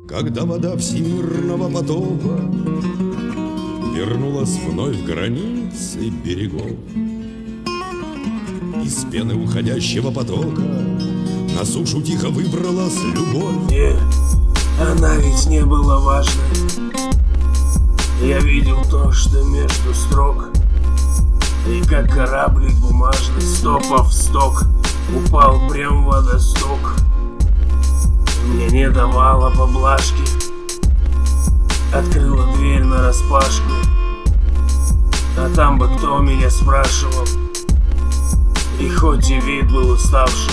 Когда вода всемирного потока вернулась вновь к границе берегов, из пены уходящего потока на сушу тихо выбралась любовь. Нет, она ведь не была важной. Я видел то, что между строк, и как кораблик бумажный, стопав сток, упал прям в водосток. Мне не давала поблажки, открыла дверь нараспашку, а там бы кто меня спрашивал. И хоть и вид был уставшим,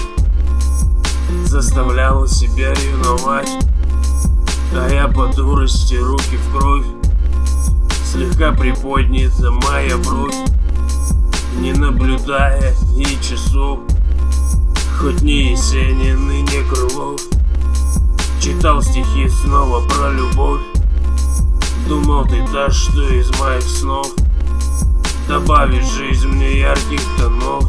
заставляла себя ревновать, а я по дурости руки в кровь, слегка приподнята моя бровь, не наблюдая ни часов, хоть ни Есенин и не Крылов. Читал стихи снова про любовь, думал, ты та, что из моих снов, добавишь жизнь мне ярких тонов.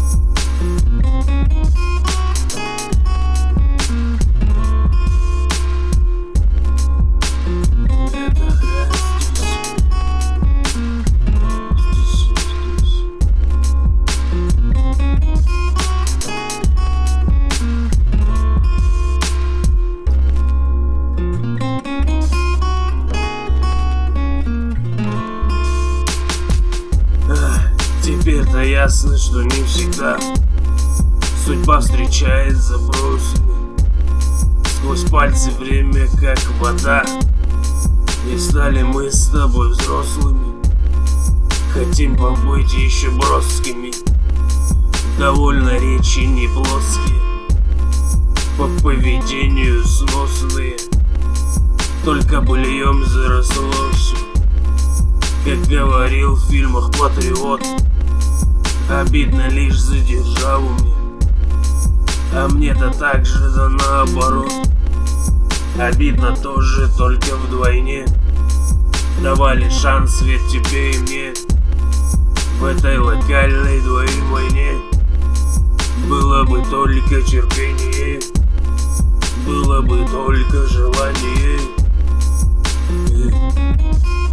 Теперь-то ясно, что не всегда судьба встречает забросами. Сквозь пальцы время как вода, и стали мы с тобой взрослыми. Хотим побыть еще броскими, довольно речи не плоские, по поведению сносные, только быльем заросло все. Как говорил в фильмах «Патриот», обидно лишь за державу мне, а мне-то так же да наоборот. Обидно тоже, только вдвойне. Давали шанс ведь тебе и мне в этой локальной двоим войне. Было бы только терпение, было бы только желание.